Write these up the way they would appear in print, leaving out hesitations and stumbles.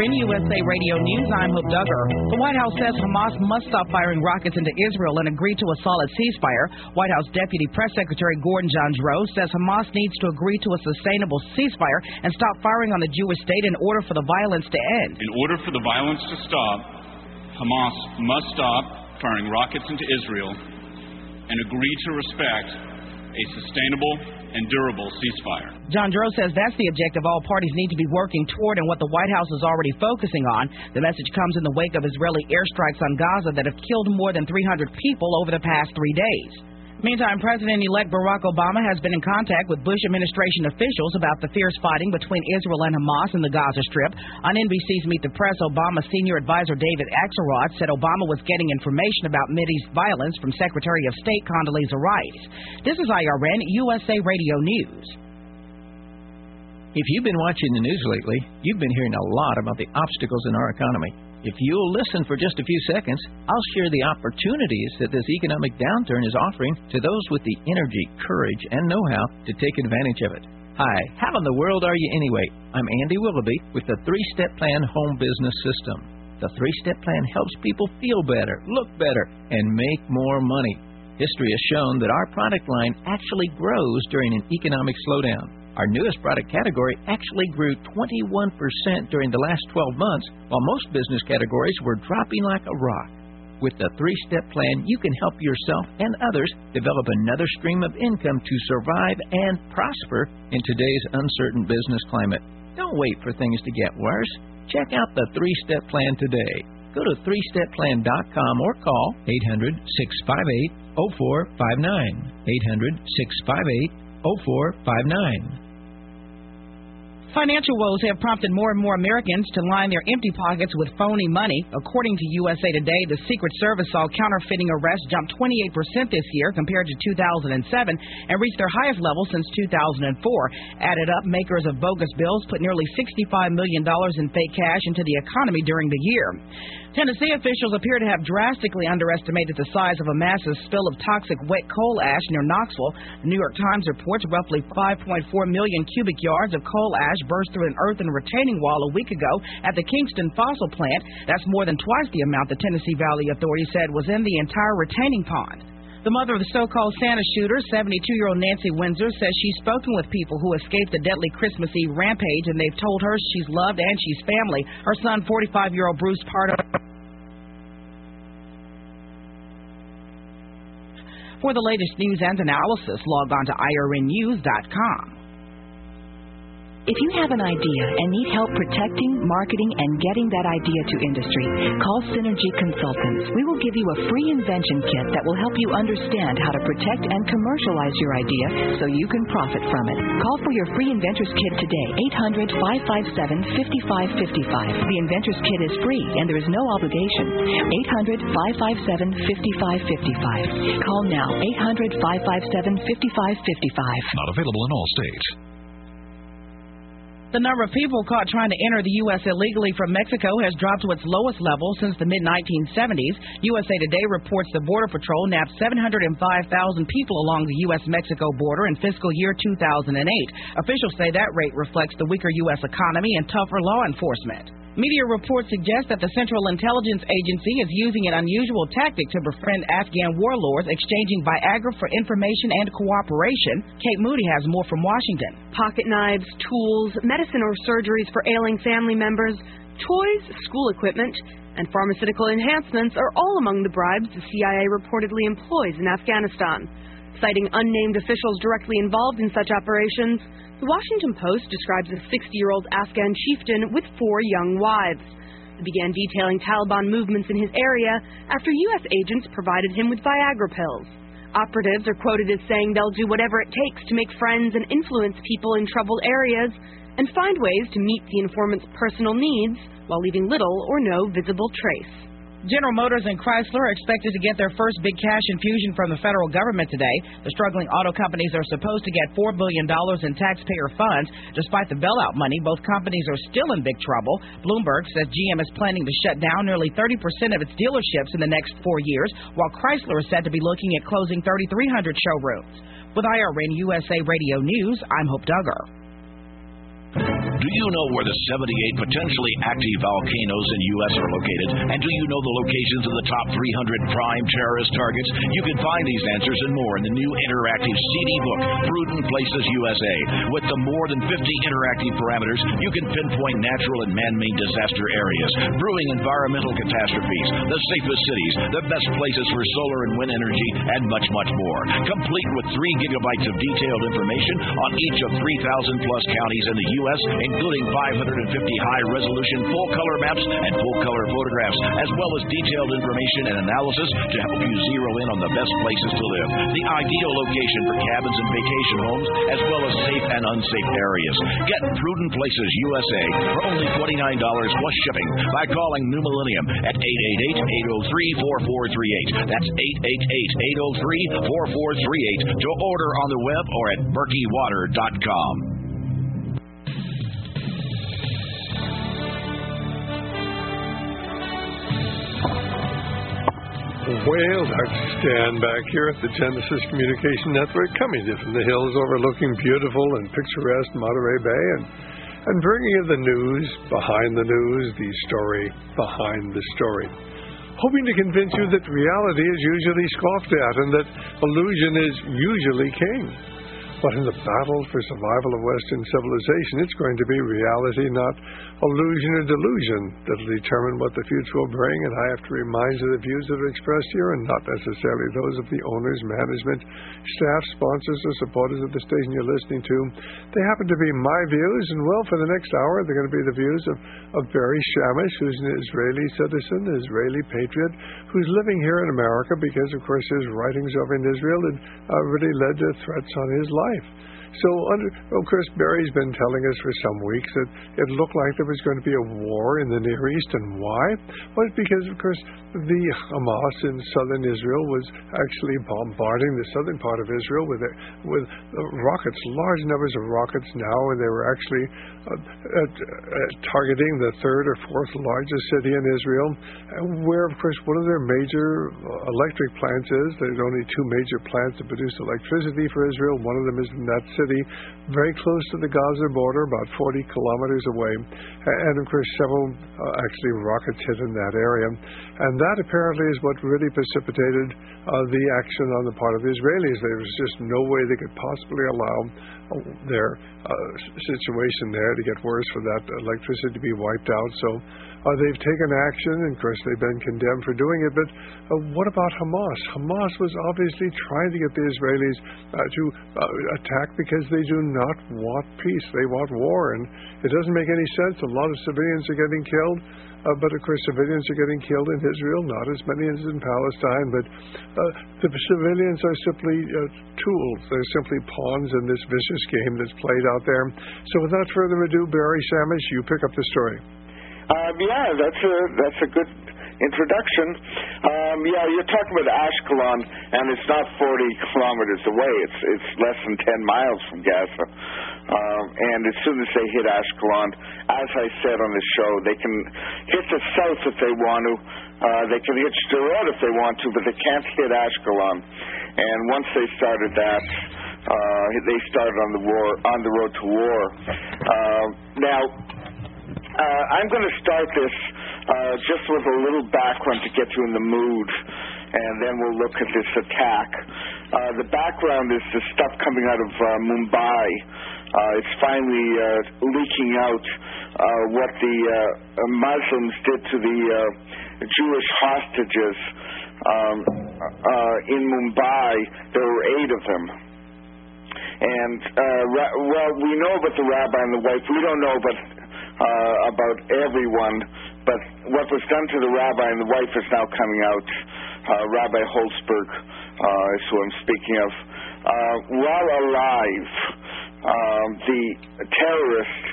IRN USA Radio News, I'm Hope Duggar. The White House says Hamas must stop firing rockets into Israel and agree to a solid ceasefire. White House Deputy Press Secretary Gordon Jandreau says Hamas needs to agree to a sustainable ceasefire and stop firing on the Jewish state in order for the violence to end. In order for the violence to stop, Hamas must stop firing rockets into Israel and agree to respect a sustainable and durable ceasefire. Jandreau says that's the objective all parties need to be working toward and what the White House is already focusing on. The message comes in the wake of Israeli airstrikes on Gaza that have killed more than 300 people over the past 3 days. Meantime, President-elect Barack Obama has been in contact with Bush administration officials about the fierce fighting between Israel and Hamas in the Gaza Strip. On NBC's Meet the Press, Obama's senior advisor David Axelrod said Obama was getting information about Mideast violence from Secretary of State Condoleezza Rice. This is IRN USA Radio News. If you've been watching the news lately, you've been hearing a lot about the obstacles in our economy. If you'll listen for just a few seconds, I'll share the opportunities that this economic downturn is offering to those with the energy, courage, and know-how to take advantage of it. Hi, how in the world are you anyway? I'm Andy Willoughby with the 3-Step Plan Home Business System. The 3-Step Plan helps people feel better, look better, and make more money. History has shown that our product line actually grows during an economic slowdown. Our newest product category actually grew 21% during the last 12 months, while most business categories were dropping like a rock. With the 3-Step Plan, you can help yourself and others develop another stream of income to survive and prosper in today's uncertain business climate. Don't wait for things to get worse. Check out the 3-Step Plan today. Go to 3stepplan.com or call 800-658-0459. 800-658-0459. Financial woes have prompted more and more Americans to line their empty pockets with phony money. According to USA Today, the Secret Service saw counterfeiting arrests jump 28% this year compared to 2007 and reached their highest level since 2004. Added up, makers of bogus bills put nearly $65 million in fake cash into the economy during the year. Tennessee officials appear to have drastically underestimated the size of a massive spill of toxic wet coal ash near Knoxville. The New York Times reports roughly 5.4 million cubic yards of coal ash burst through an earthen retaining wall a week ago at the Kingston Fossil Plant. That's more than twice the amount the Tennessee Valley Authority said was in the entire retaining pond. The mother of the so-called Santa shooter, 72-year-old Nancy Windsor, says she's spoken with people who escaped the deadly Christmas Eve rampage, and they've told her she's loved and she's family. Her son, 45-year-old Bruce Pardo. For the latest news and analysis, log on to IRNnews.com. If you have an idea and need help protecting, marketing, and getting that idea to industry, call Synergy Consultants. We will give you a free invention kit that will help you understand how to protect and commercialize your idea so you can profit from it. Call for your free Inventors Kit today, 800-557-5555. The Inventors Kit is free and there is no obligation. 800-557-5555. Call now, 800-557-5555. Not available in all states. The number of people caught trying to enter the U.S. illegally from Mexico has dropped to its lowest level since the mid-1970s. USA Today reports the Border Patrol nabbed 705,000 people along the U.S.-Mexico border in fiscal year 2008. Officials say that rate reflects the weaker U.S. economy and tougher law enforcement. Media reports suggest that the Central Intelligence Agency is using an unusual tactic to befriend Afghan warlords, exchanging Viagra for information and cooperation. Kate Moody has more from Washington. Pocket knives, tools, medicine or surgeries for ailing family members, toys, school equipment, and pharmaceutical enhancements are all among the bribes the CIA reportedly employs in Afghanistan. Citing unnamed officials directly involved in such operations, the Washington Post describes a 60-year-old Afghan chieftain with 4 young wives. He began detailing Taliban movements in his area after U.S. agents provided him with Viagra pills. Operatives are quoted as saying they'll do whatever it takes to make friends and influence people in troubled areas and find ways to meet the informant's personal needs while leaving little or no visible trace. General Motors and Chrysler are expected to get their first big cash infusion from the federal government today. The struggling auto companies are supposed to get $4 billion in taxpayer funds. Despite the bailout money, both companies are still in big trouble. Bloomberg says GM is planning to shut down nearly 30% of its dealerships in the next 4 years, while Chrysler is said to be looking at closing 3,300 showrooms. With IRN USA Radio News, I'm Hope Duggar. Do you know where the 78 potentially active volcanoes in U.S. are located? And do you know the locations of the top 300 prime terrorist targets? You can find these answers and more in the new interactive CD book, Prudent Places USA. With the more than 50 interactive parameters, you can pinpoint natural and man-made disaster areas, brewing environmental catastrophes, the safest cities, the best places for solar and wind energy, and much, much more. Complete with 3 gigabytes of detailed information on each of 3,000 plus counties in the U.S., including 550 high-resolution full-color maps and full-color photographs, as well as detailed information and analysis to help you zero in on the best places to live, the ideal location for cabins and vacation homes, as well as safe and unsafe areas. Get Prudent Places USA for only $29 plus shipping by calling New Millennium at 888-803-4438. That's 888-803-4438 to order on the web or at murkywater.com. Well, Dr. Stan back here at the Genesis Communication Network, coming to you from the hills overlooking beautiful and picturesque Monterey Bay and bringing you the news behind the news, the story behind the story. Hoping to convince you that reality is usually scoffed at and that illusion is usually king. But in the battle for survival of Western civilization, it's going to be reality, not illusion or delusion, that will determine what the future will bring. And I have to remind you the views that are expressed here are not necessarily those of the owners, management, staff, sponsors, or supporters of the station you're listening to. They happen to be my views, and well, for the next hour, they're going to be the views of Barry Shamish, who's an Israeli citizen, an Israeli patriot, who's living here in America because, of course, his writings over in Israel had really led to threats on his life. So, of course, Barry's been telling us for some weeks that it looked like there was going to be a war in the Near East. And why? Well, it's because, of course, the Hamas in southern Israel was actually bombarding the southern part of Israel with rockets, large numbers of rockets now, and they were actually targeting the third or fourth largest city in Israel, where, of course, one of their major electric plants is. There's only 2 major plants that produce electricity for Israel. One of them is in that city, very close to the Gaza border, about 40 kilometers away. And, of course, several actually rockets hit in that area. And that apparently is what really precipitated the action on the part of the Israelis. There was just no way they could possibly allow their situation there to get worse, for that electricity to be wiped out. So they've taken action, and of course they've been condemned for doing it. But what about Hamas? Hamas was obviously trying to get the Israelis to attack because they do not want peace. They want war, and it doesn't make any sense. A lot of civilians are getting killed. But, of course, civilians are getting killed in Israel, not as many as in Palestine. But the civilians are simply tools. They're simply pawns in this vicious game that's played out there. So without further ado, Barry Shamish, you pick up the story. Yeah, that's a good introduction. You're talking about Ashkelon, and it's not 40 kilometers away. It's less than 10 miles from Gaza. And as soon as they hit Ashkelon, as I said on the show, they can hit the south if they want to. They can hit Sderot if they want to, but they can't hit Ashkelon. And once they started that, they started on the road to war. Now, I'm going to start this just with a little background to get you in the mood, and then we'll look at this attack. The background is the stuff coming out of Mumbai. It's finally leaking out what the Muslims did to the Jewish hostages in Mumbai. There were 8 of them. And, we know about the rabbi and the wife. We don't know about everyone, but what was done to the rabbi and the wife is now coming out. Rabbi Holzberg is who I'm speaking of. While alive, the terrorist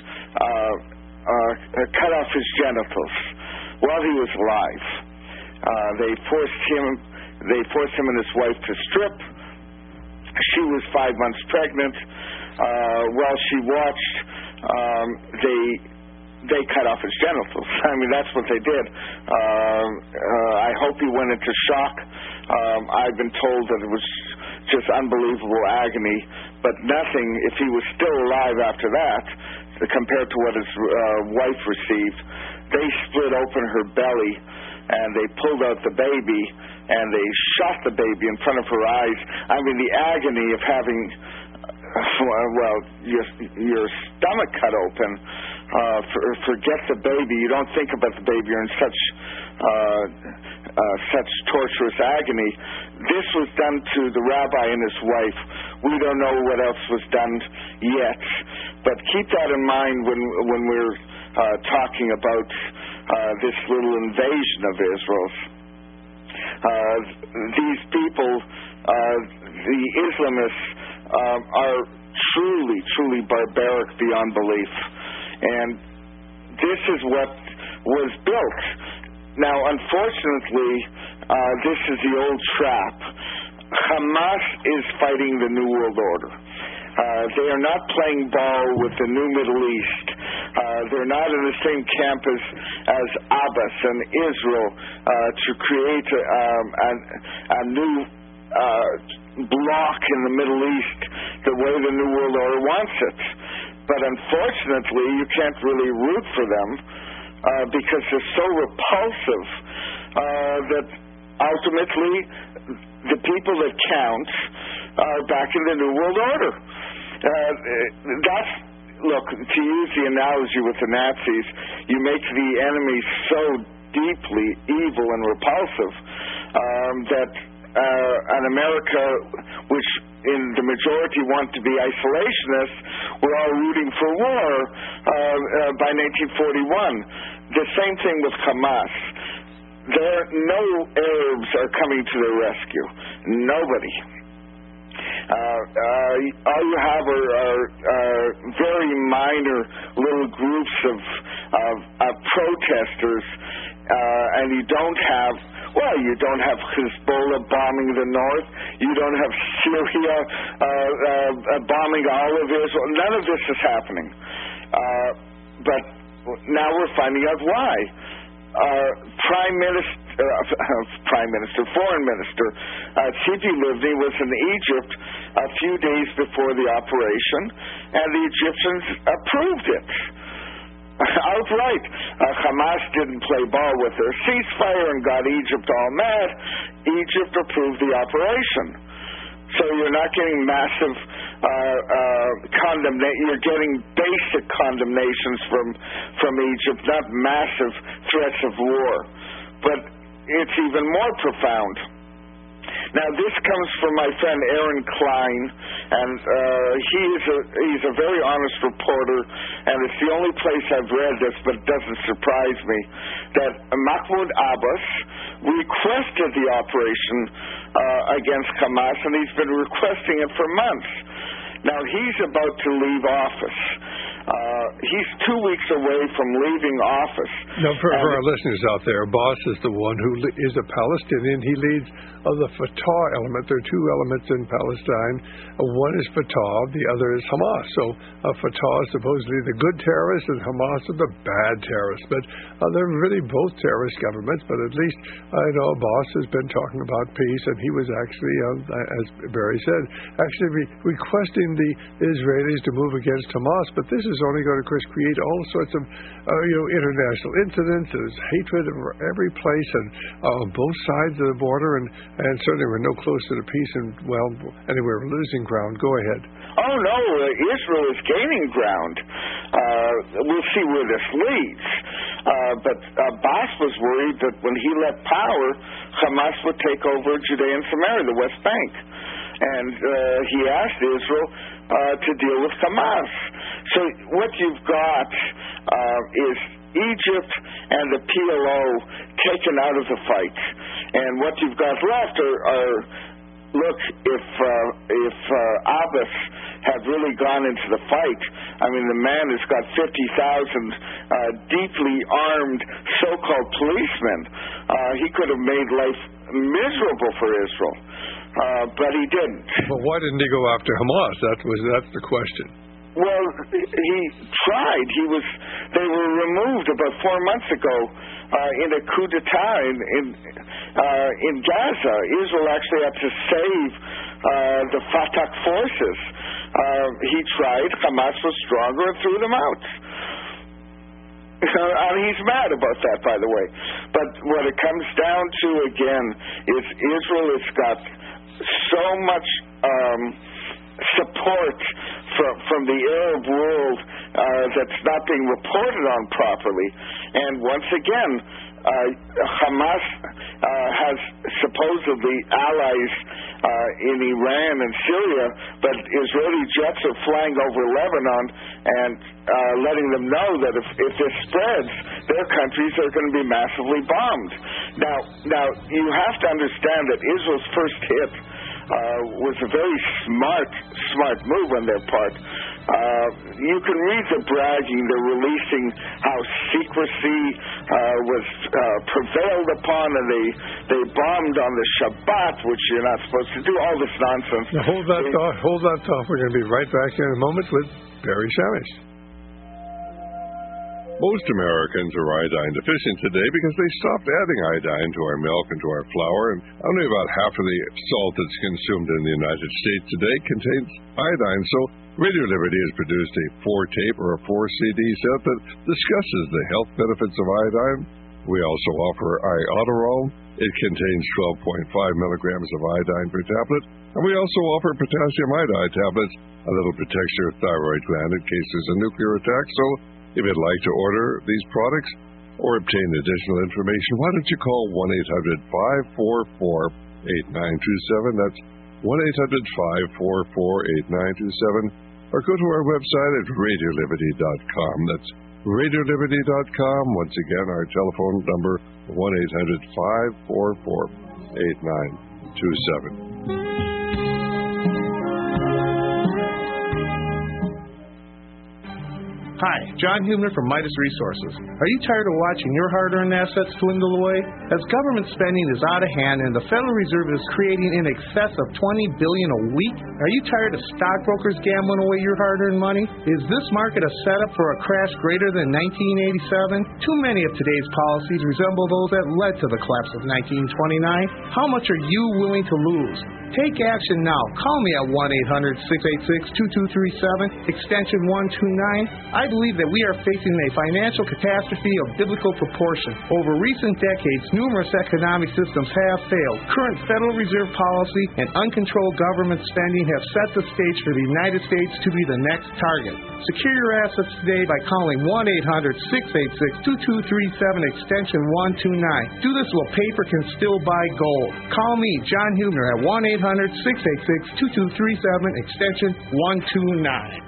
cut off his genitals while he was alive. They forced him and his wife to strip. She was 5 months pregnant. While she watched, they cut off his genitals. I mean, that's what they did. I hope he went into shock. I've been told that it was just unbelievable agony, but nothing, if he was still alive after that, compared to what his wife received. They split open her belly, and they pulled out the baby, and they shot the baby in front of her eyes. I mean, the agony of having, your stomach cut open. Forget the baby. You don't think about the baby. You're in such torturous agony. This was done to the rabbi and his wife. We don't know what else was done yet, but keep that in mind when we're talking about this little invasion of Israel. These people, the Islamists, are truly barbaric beyond belief, and this is what was built. Now, unfortunately, this is the old trap. Hamas is fighting the New World Order. They are not playing ball with the new Middle East. They're not in the same camp as Abbas and Israel to create a new bloc in the Middle East the way the New World Order wants it. But unfortunately, you can't really root for them because they're so repulsive that ultimately the people that count are back in the New World Order. Look, to use the analogy with the Nazis, you make the enemy so deeply evil and repulsive that an America which in the majority want to be isolationists, we're all rooting for war by 1941. The same thing with Hamas. No Arabs are coming to their rescue. Nobody. All you have are very minor little groups of protesters, and you don't have Hezbollah bombing the north. You don't have Syria bombing all of Israel. None of this is happening. But now we're finding out why. Foreign Minister Tzipi Livni was in Egypt a few days before the operation, and the Egyptians approved it. Outright. Hamas didn't play ball with their ceasefire and got Egypt all mad. Egypt approved the operation. So you're not getting massive condemnation. You're getting basic condemnations from Egypt, not massive threats of war. But it's even more profound. Now, this comes from my friend Aaron Klein, and he's a very honest reporter, and it's the only place I've read this, but it doesn't surprise me, that Mahmoud Abbas requested the operation against Hamas, and he's been requesting it for months. Now, he's about to leave office. He's 2 weeks away from leaving office. Now, for our listeners out there, Abbas is the one who is a Palestinian. He leads the Fatah element. There are two elements in Palestine. One is Fatah, the other is Hamas. So Fatah is supposedly the good terrorists, and Hamas are the bad terrorists. But they're really both terrorist governments. But at least I know Abbas has been talking about peace, and he was actually, as Barry said, actually requesting the Israelis to move against Hamas. But this is only going to, of course, create all sorts of international incidents. There's hatred in every place and on both sides of the border, and certainly we're no closer to peace, and, well, anyway, we're losing ground. Go ahead. Oh, no, Israel is gaining ground. We'll see where this leads. But Abbas was worried that when he left power, Hamas would take over Judea and Samaria, the West Bank. And he asked Israel to deal with Hamas. So what you've got is Egypt and the PLO taken out of the fight. And what you've got left are look, if Abbas had really gone into the fight, I mean, the man has got 50,000 deeply armed so-called policemen. He could have made life miserable for Israel. But he didn't. But why didn't he go after Hamas? That's the question. Well, he tried. They were removed about 4 months ago in a coup d'etat in Gaza. Israel actually had to save the Fatah forces he tried. Hamas was stronger and threw them out. And he's mad about that, by the way. But what it comes down to, again, is Israel has got so much support from the Arab world that's not being reported on properly. And once again, Hamas has supposedly allies in Iran and Syria, but Israeli jets are flying over Lebanon and letting them know that if this spreads, their countries are going to be massively bombed. Now you have to understand that Israel's first hit was a very smart move on their part. You can read the bragging. They're releasing how secrecy was prevailed upon, and they bombed on the Shabbat, which you're not supposed to do. All this nonsense. Now hold that thought. We're going to be right back in a moment with Barry Shamish. Most Americans are iodine deficient today because they stopped adding iodine to our milk and to our flour, and only about half of the salt that's consumed in the United States today contains iodine. So Radio Liberty has produced a 4-tape or a 4-CD set that discusses the health benefits of iodine. We also offer Iodoral. It contains 12.5 milligrams of iodine per tablet, and we also offer potassium iodide tablets. A little protects your thyroid gland in case there's a nuclear attack. So if you'd like to order these products or obtain additional information, why don't you call 1-800-544-8927. That's 1-800-544-8927. Or go to our website at RadioLiberty.com. That's RadioLiberty.com. Once again, our telephone number, 1-800-544-8927. Hi, John Hubner from Midas Resources. Are you tired of watching your hard-earned assets dwindle away? As government spending is out of hand and the Federal Reserve is creating in excess of $20 billion a week, are you tired of stockbrokers gambling away your hard-earned money? Is this market a setup for a crash greater than 1987? Too many of today's policies resemble those that led to the collapse of 1929. How much are you willing to lose? Take action now. Call me at 1-800-686-2237, extension 129. I believe that we are facing a financial catastrophe of biblical proportion. Over recent decades, numerous economic systems have failed. Current Federal Reserve policy and uncontrolled government spending have set the stage for the United States to be the next target. Secure your assets today by calling 1-800-686-2237, extension 129. Do this while paper can still buy gold. Call me, John Hubner, at 1-800-686-2237, extension 129.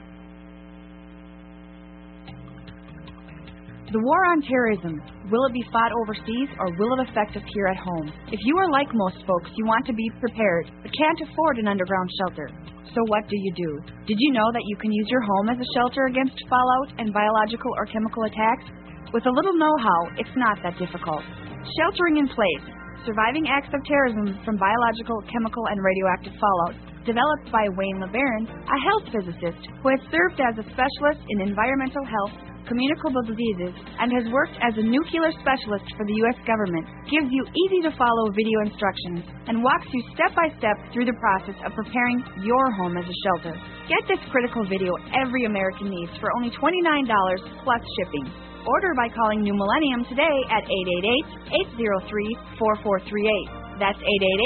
The war on terrorism, will it be fought overseas or will it affect us here at home? If you are like most folks, you want to be prepared, but can't afford an underground shelter. So what do? Did you know that you can use your home as a shelter against fallout and biological or chemical attacks? With a little know-how, it's not that difficult. Sheltering in place, surviving acts of terrorism from biological, chemical, and radioactive fallout, developed by Wayne LeBaron, a health physicist who has served as a specialist in environmental health, communicable diseases, and has worked as a nuclear specialist for the U.S. government, gives you easy-to-follow video instructions and walks you step-by-step through the process of preparing your home as a shelter. Get this critical video every American needs for only $29 plus shipping. Order by calling New Millennium today at 888-803-4438. That's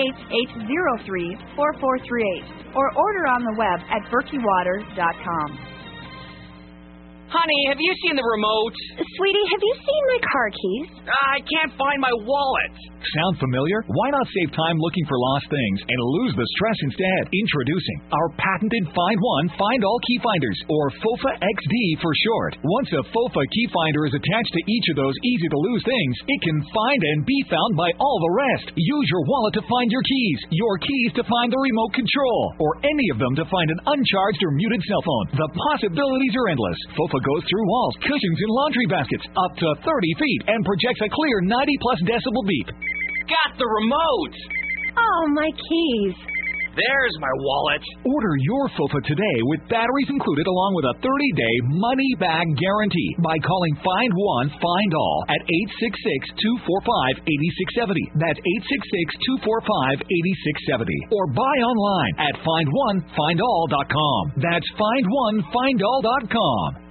888-803-4438. Or order on the web at berkeywater.com. Honey, have you seen the remote? Sweetie, have you seen my car keys? I can't find my wallet. Sound familiar? Why not save time looking for lost things and lose the stress instead? Introducing our patented Find One, Find All Key Finders, or FOFA XD for short. Once a FOFA key finder is attached to each of those easy-to-lose things, it can find and be found by all the rest. Use your wallet to find your keys to find the remote control, or any of them to find an uncharged or muted cell phone. The possibilities are endless. FOFA goes through walls, cushions, and laundry baskets up to 30 feet and projects a clear 90-plus decibel beep. Got the remote! Oh, my keys. There's my wallet. Order your FOFA today with batteries included along with a 30-day money-back guarantee by calling Find One, Find All at 866-245-8670. That's 866-245-8670. Or buy online at FindOneFindAll.com. That's FindOneFindAll.com.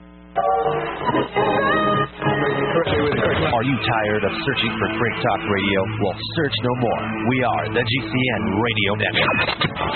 Are you tired of searching for Great Talk Radio? Well, search no more. We are the GCN Radio Network.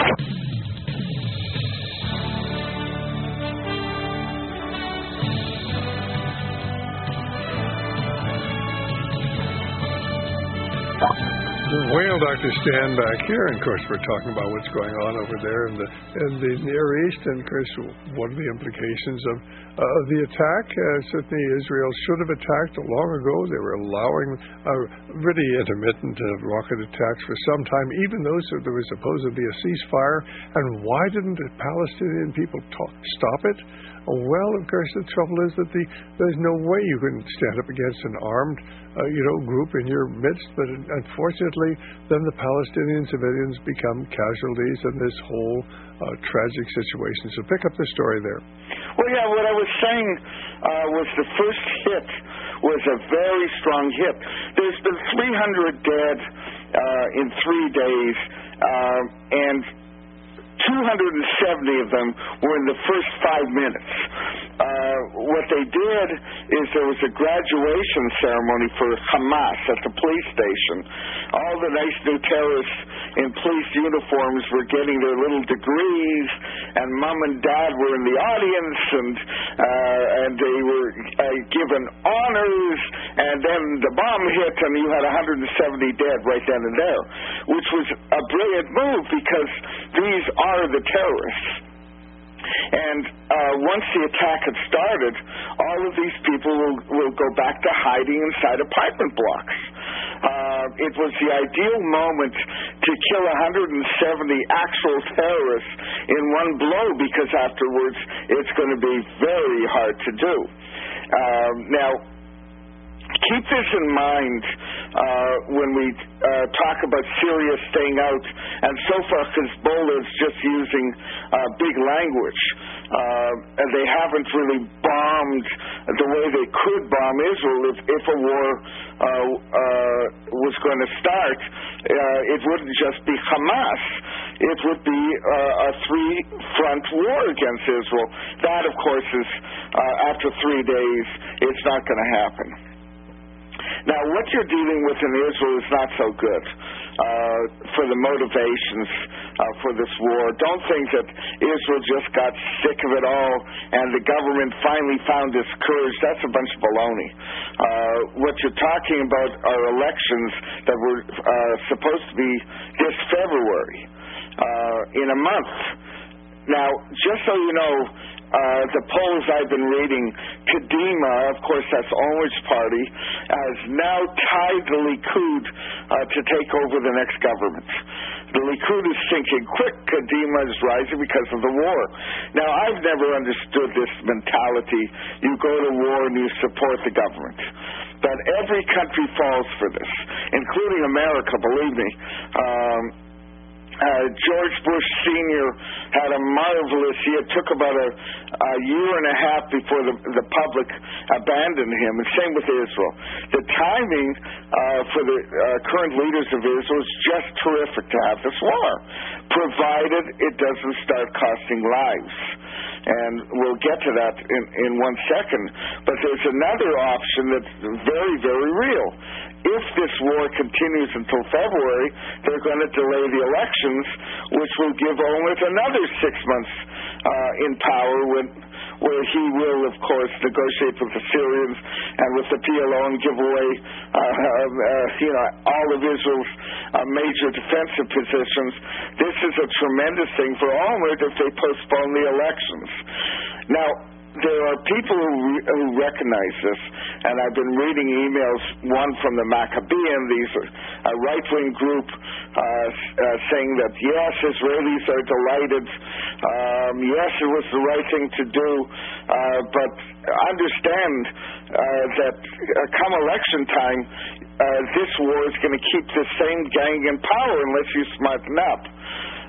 Well, Dr. Stan back here, and of course we're talking about what's going on over there in the Near East, and of course what are the implications of the attack. Certainly Israel should have attacked long ago. They were allowing really intermittent rocket attacks for some time, even though there was supposed to be a ceasefire. And why didn't the Palestinian people stop it? Well, of course, the trouble is that there's no way you can stand up against an armed group in your midst. But unfortunately, then the Palestinian civilians become casualties in this whole tragic situation. So pick up the story there. Well, yeah, what I was saying was the first hit was a very strong hit. There's been 300 dead in 3 days, and 270 of them were in the first 5 minutes. What they did is there was a graduation ceremony for Hamas at the police station. All the nice new terrorists in police uniforms were getting their little degrees, and mom and dad were in the audience, and they were given honors, and then the bomb hit, and you had 170 dead right then and there, which was a brilliant move because these are the terrorists. And once the attack had started, all of these people will go back to hiding inside apartment blocks. It was the ideal moment to kill 170 actual terrorists in one blow, because afterwards it's going to be very hard to do. Now, keep this in mind when we talk about Syria staying out, and so far Hezbollah is just using big language, and they haven't really bombed the way they could bomb Israel. If a war was going to start, it wouldn't just be Hamas. It would be a three-front war against Israel. That, of course, is after 3 days, it's not going to happen. Now, what you're dealing with in Israel is not so good for the motivations for this war. Don't think that Israel just got sick of it all and the government finally found its courage. That's a bunch of baloney. What you're talking about are elections that were supposed to be this February, in a month. Now, just so you know, the polls I've been reading, Kadima, of course that's Orange Party, has now tied the Likud to take over the next government. The Likud is sinking quick. Kadima is rising because of the war. Now, I've never understood this mentality. You go to war and you support the government. But every country falls for this, including America, believe me. George Bush Sr. had a marvelous year. It took about a year and a half before the public abandoned him, and same with Israel. The timing for the current leaders of Israel is just terrific to have this war, provided it doesn't start costing lives. And we'll get to that in 1 second. But there's another option that's very, very real. If this war continues until February, they're going to delay the elections, which will give Olmert another 6 months in power, where he will, of course, negotiate with the Syrians and with the PLO and give away, all of Israel's major defensive positions. This is a tremendous thing for Olmert if they postpone the elections. Now, there are people who recognize this, and I've been reading emails, one from the Maccabean, these right-wing group, saying that, yes, Israelis are delighted, yes, it was the right thing to do, but understand that come election time, this war is going to keep the same gang in power unless you smarten up.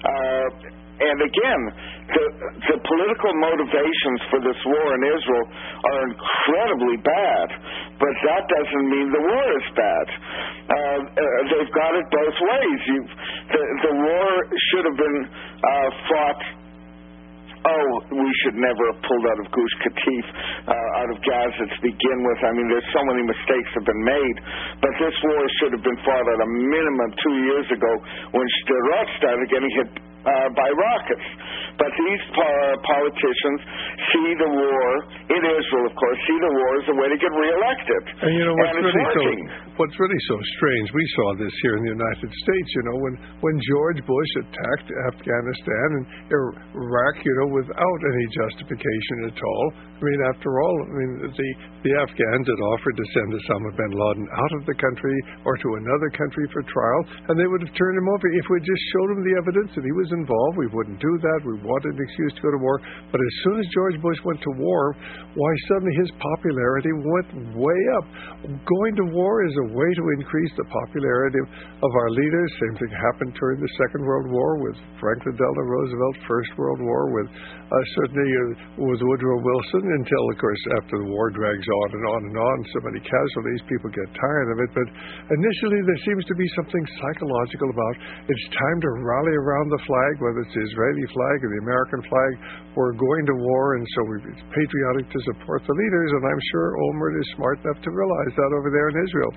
And again, the political motivations for this war in Israel are incredibly bad, but that doesn't mean the war is bad. They've got it both ways. The war should have been fought. Oh, we should never have pulled out of Gush Katif, out of Gaza to begin with. I mean, there's so many mistakes have been made. But this war should have been fought at a minimum 2 years ago when Sderot started getting hit by rockets. But these politicians see the war in Israel, of course, see the war as a way to get reelected. And you know what's really so strange, we saw this here in the United States, you know, when George Bush attacked Afghanistan and Iraq, you know, without any justification at all. I mean, after all, the Afghans had offered to send Osama bin Laden out of the country or to another country for trial, and they would have turned him over. If we just showed him the evidence that he was involved, we wouldn't do that. We wanted an excuse to go to war. But as soon as George Bush went to war, why, suddenly his popularity went way up. Going to war is a way to increase the popularity of our leaders. Same thing happened during the Second World War with Franklin Delano Roosevelt, First World War with certainly with Woodrow Wilson, until, of course, after the war drags on and on and on, so many casualties, people get tired of it. But initially there seems to be something psychological about it's time to rally around the flag, whether it's the Israeli flag or the American flag. We're going to war, and so it's patriotic to support the leaders, and I'm sure Olmert is smart enough to realize that over there in Israel.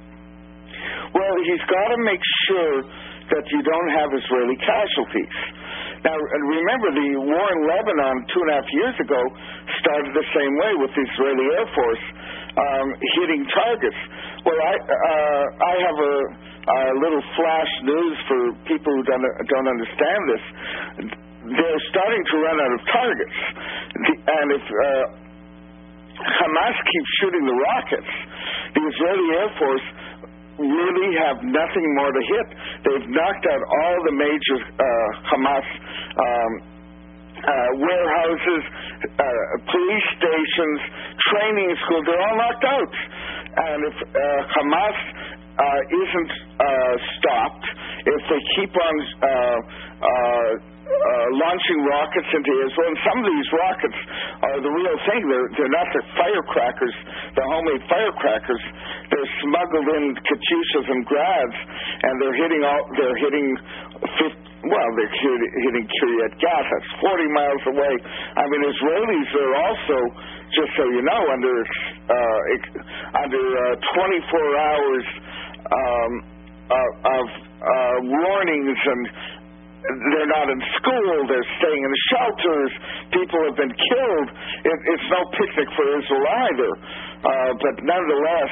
Well, he's got to make sure that you don't have Israeli casualties. Now, remember, the war in Lebanon 2.5 years ago started the same way with the Israeli Air Force hitting targets. Well, I have a little flash news for people who don't understand this. They're starting to run out of targets. And if Hamas keeps shooting the rockets, the Israeli Air Force really have nothing more to hit. They've knocked out all the major Hamas warehouses, police stations, training schools. They're all knocked out. And if Hamas isn't stopped, if they keep on launching rockets into Israel, and some of these rockets are the real thing. They're not the firecrackers, the homemade firecrackers. They're smuggled in Katyushas and Grads, and they're hitting Kiryat Gat. That's 40 miles away. I mean, Israelis are also, just so you know, under 24 hours of warnings, and they're not in school, they're staying in shelters, people have been killed. It's no picnic for Israel either. But nonetheless,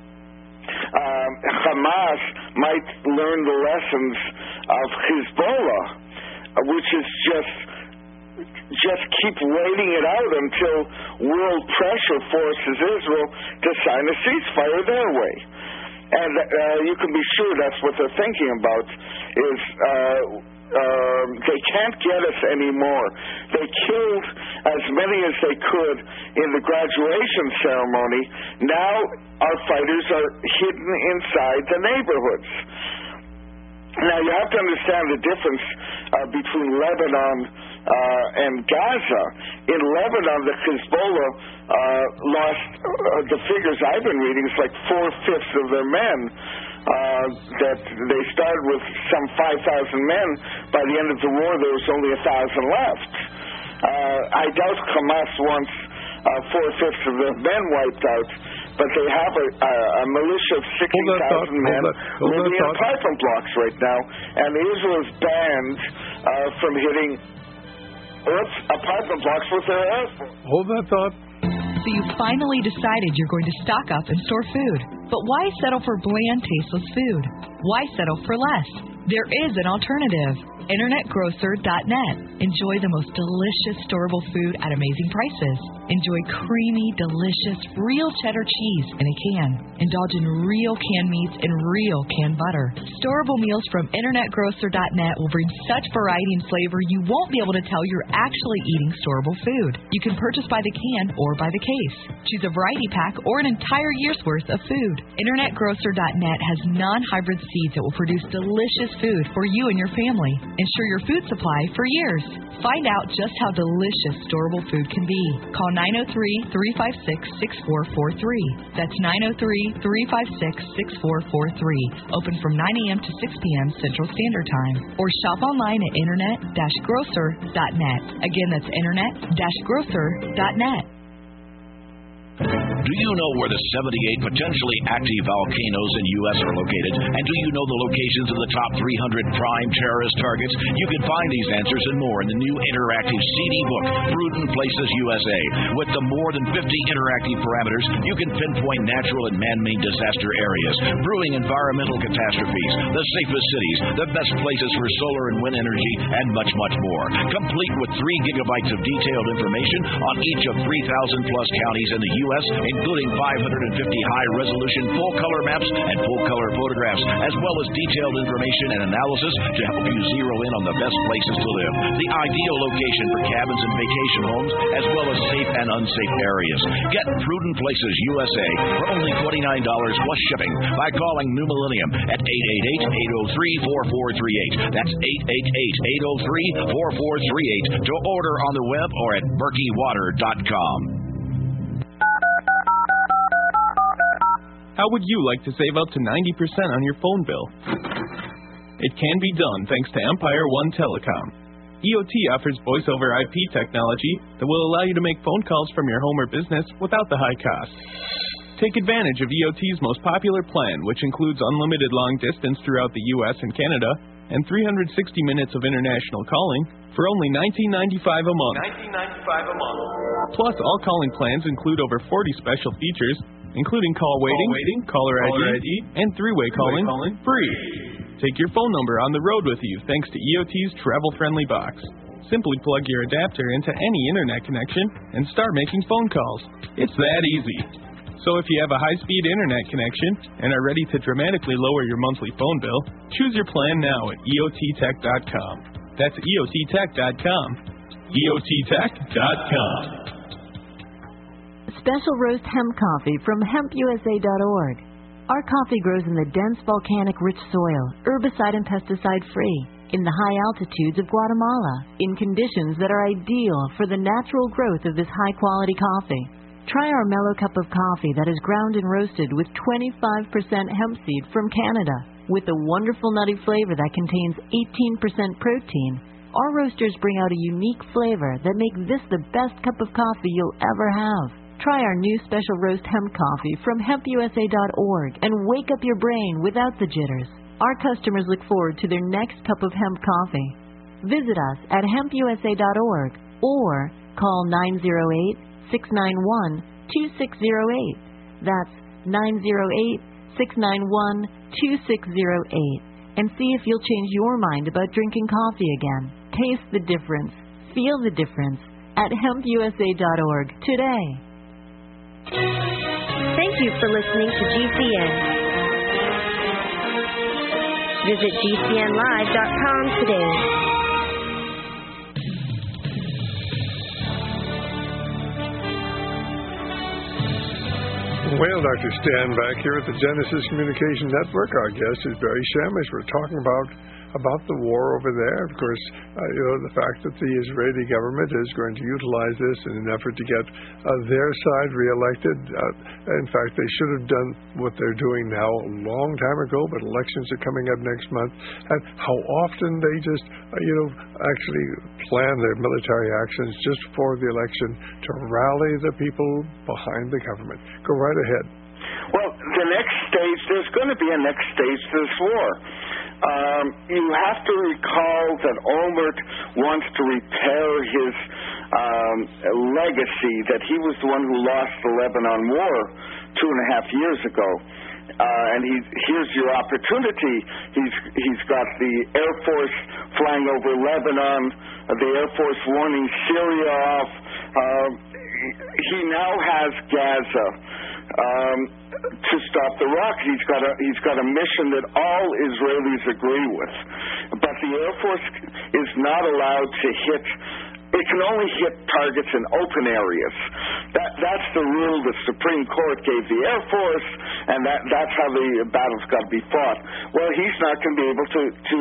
Hamas might learn the lessons of Hezbollah, which is just keep waiting it out until world pressure forces Israel to sign a ceasefire their way. And you can be sure that's what they're thinking about, is they can't get us anymore. They killed as many as they could in the graduation ceremony. Now our fighters are hidden inside the neighborhoods. Now you have to understand the difference between Lebanon and Gaza. In Lebanon, the Hezbollah lost, the figures I've been reading, it's like 4/5 of their men. That they started with some 5,000 men. By the end of the war, there was only 1,000 left. I doubt Hamas wants 4/5 of their men wiped out, but they have a militia of 60,000 men living in apartment blocks right now, and Israel is banned from hitting apartment blocks with their air force. Hold that thought. So you finally decided you're going to stock up and store food. But why settle for bland, tasteless food? Why settle for less? There is an alternative. InternetGrocer.net. Enjoy the most delicious storable food at amazing prices. Enjoy creamy, delicious, real cheddar cheese in a can. Indulge in real canned meats and real canned butter. Storable meals from InternetGrocer.net will bring such variety and flavor you won't be able to tell you're actually eating storable food. You can purchase by the can or by the case. Choose a variety pack or an entire year's worth of food. InternetGrocer.net has non-hybrid seeds that will produce delicious food for you and your family. Ensure your food supply for years. Find out just how delicious storable food can be. Call 903-356-6443. That's 903-356-6443. Open from 9 a.m. to 6 p.m. Central Standard Time. Or shop online at internet-grocer.net. Again, that's internet-grocer.net. Do you know where the 78 potentially active volcanoes in U.S. are located? And do you know the locations of the top 300 prime terrorist targets? You can find these answers and more in the new interactive CD book, Prudent Places USA. With the more than 50 interactive parameters, you can pinpoint natural and man-made disaster areas, brewing environmental catastrophes, the safest cities, the best places for solar and wind energy, and much, much more. Complete with 3 gigabytes of detailed information on each of 3,000-plus counties in the U.S., including 550 high-resolution full-color maps and full-color photographs, as well as detailed information and analysis to help you zero in on the best places to live, the ideal location for cabins and vacation homes, as well as safe and unsafe areas. Get Prudent Places USA for only $29 plus shipping by calling New Millennium at 888-803-4438. That's 888-803-4438 to order on the web or at murkywater.com. How would you like to save up to 90% on your phone bill? It can be done thanks to Empire One Telecom. EOT offers voice-over IP technology that will allow you to make phone calls from your home or business without the high cost. Take advantage of EOT's most popular plan, which includes unlimited long distance throughout the U.S. and Canada and 360 minutes of international calling for only $19.95 a month. Plus, all calling plans include over 40 special features, including call waiting, caller ID, and three-way calling free. Take your phone number on the road with you thanks to EOT's travel-friendly box. Simply plug your adapter into any internet connection and start making phone calls. It's that easy. So if you have a high-speed internet connection and are ready to dramatically lower your monthly phone bill, choose your plan now at EOTtech.com. That's EOTtech.com. EOTtech.com. Special roast hemp coffee from hempusa.org. Our coffee grows in the dense volcanic rich soil, herbicide and pesticide free, in the high altitudes of Guatemala, in conditions that are ideal for the natural growth of this high quality coffee. Try our mellow cup of coffee that is ground and roasted with 25% hemp seed from Canada. With a wonderful nutty flavor that contains 18% protein, our roasters bring out a unique flavor that make this the best cup of coffee you'll ever have. Try our new special roast hemp coffee from hempusa.org and wake up your brain without the jitters. Our customers look forward to their next cup of hemp coffee. Visit us at hempusa.org or call 908-691-2608. That's 908-691-2608. And see if you'll change your mind about drinking coffee again. Taste the difference. Feel the difference at hempusa.org today. Thank you for listening to GCN. Visit GCNlive.com today. Well, Dr. Stan back here at the Genesis Communication Network. Our guest is Barry Shamish. We're talking about the war over there. Of course, the fact that the Israeli government is going to utilize this in an effort to get their side reelected. In fact, they should have done what they're doing now a long time ago, but elections are coming up next month. And how often they just, actually plan their military actions just before the election to rally the people behind the government. Go right ahead. Well, the next stage, there's going to be a next stage to this war. You have to recall that Olmert wants to repair his legacy, that he was the one who lost the Lebanon War 2.5 years ago. And here's your opportunity. He's got the Air Force flying over Lebanon, the Air Force warning Syria off. He now has Gaza. To stop the rocket. He's got a mission that all Israelis agree with. But the Air Force is not allowed to hit it can only hit targets in open areas. That's the rule the Supreme Court gave the Air Force, and that's how the battle's got to be fought. Well, he's not going to be able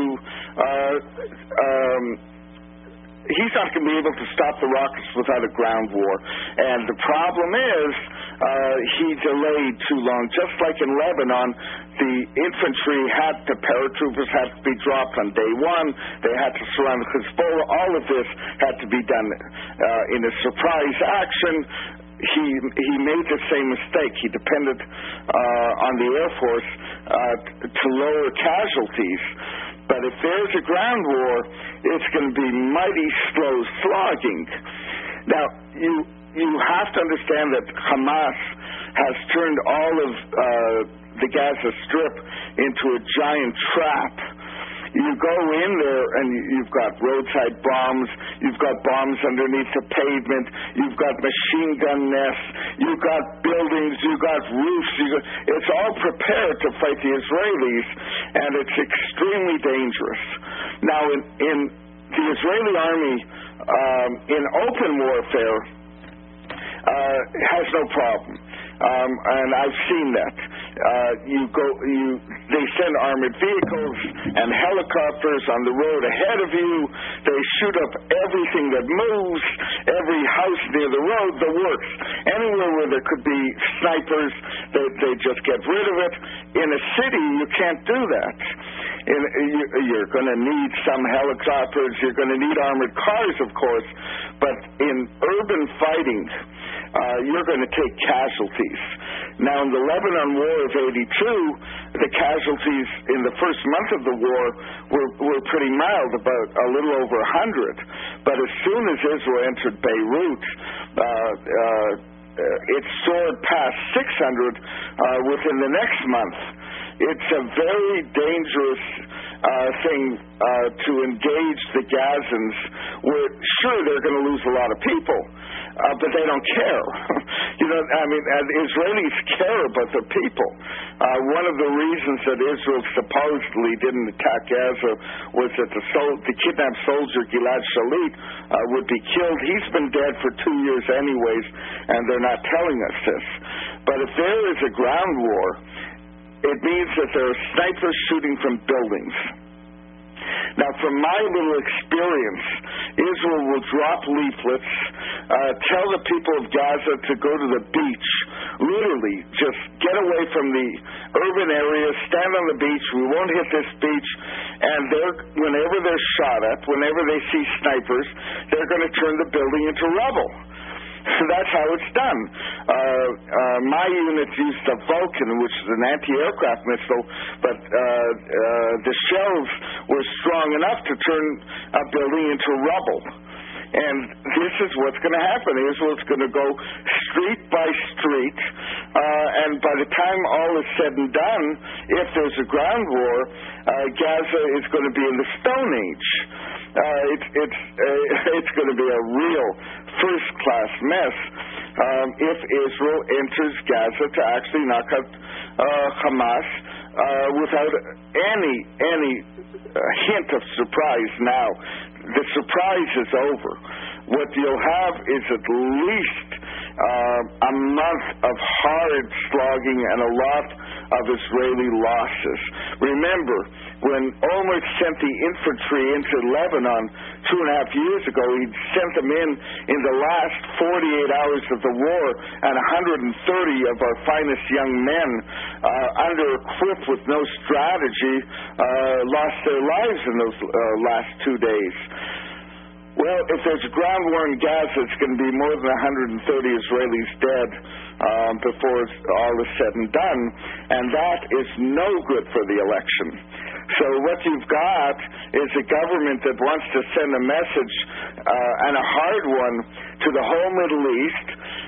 he's not going to be able to stop the rockets without a ground war. And the problem is he delayed too long. Just like in Lebanon, the infantry the paratroopers had to be dropped on day one. They had to surround Hezbollah. All of this had to be done in a surprise action. He made the same mistake. He depended on the Air Force to lower casualties. But if there's a ground war, it's going to be mighty slow slogging. Now, you have to understand that Hamas has turned all of the Gaza Strip into a giant trap. You go in there and you've got roadside bombs, you've got bombs underneath the pavement, you've got machine gun nests, you've got buildings, you've got roofs. It's all prepared to fight the Israelis, and it's extremely dangerous. Now, in the Israeli army, in open warfare, has no problem. And I've seen that. They send armored vehicles and helicopters on the road ahead of you. They shoot up everything that moves, every house near the road, the works. Anywhere where there could be snipers, they just get rid of it. In a city, you can't do that. You're going to need some helicopters. You're going to need armored cars, of course. But in urban fighting, you're going to take casualties. Now, in the Lebanon War of '82, the casualties in the first month of the war were pretty mild, about a little over 100. But as soon as Israel entered Beirut, it soared past 600 within the next month. It's a very dangerous thing to engage the Gazans. Sure, they're going to lose a lot of people, but they don't care. The Israelis care about their people. One of the reasons that Israel supposedly didn't attack Gaza was that the kidnapped soldier Gilad Shalit would be killed. He's been dead for 2 years anyways, and they're not telling us this. But if there is a ground war, it means that there are snipers shooting from buildings. Now, from my little experience, Israel will drop leaflets, tell the people of Gaza to go to the beach, literally just get away from the urban areas, stand on the beach, we won't hit this beach, and whenever they're shot at, whenever they see snipers, they're going to turn the building into rubble. That's how it's done. My unit used a Vulcan, which is an anti-aircraft missile, but the shells were strong enough to turn a building into rubble. And this is what's going to happen. Israel's going to go street by street, and by the time all is said and done, if there's a ground war, Gaza is going to be in the Stone Age. It's going to be a real first-class mess if Israel enters Gaza to actually knock out Hamas without any hint of surprise. Now, the surprise is over. What you'll have is at least a month of hard slogging and a lot of Israeli losses. Remember, when Olmert sent the infantry into Lebanon 2.5 years ago, he sent them in the last 48 hours of the war, and 130 of our finest young men, under-equipped with no strategy, lost their lives in those last 2 days. Well, if there's a ground war in Gaza, it's going to be more than 130 Israelis dead before all is said and done, and that is no good for the election. So what you've got is a government that wants to send a message, and a hard one, to the whole Middle East,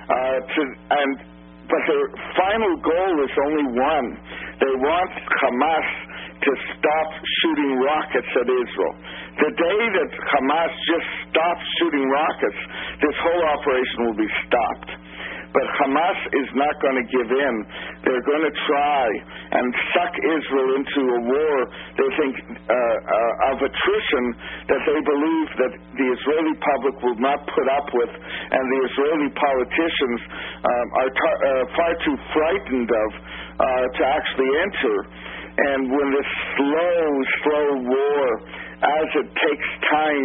but their final goal is only one. They want Hamas to stop shooting rockets at Israel. The day that Hamas just stops shooting rockets, this whole operation will be stopped. But Hamas is not going to give in. They're going to try and suck Israel into a war they think of attrition that they believe that the Israeli public will not put up with, and the Israeli politicians are far too frightened of to actually enter. And when this slow war, as it takes time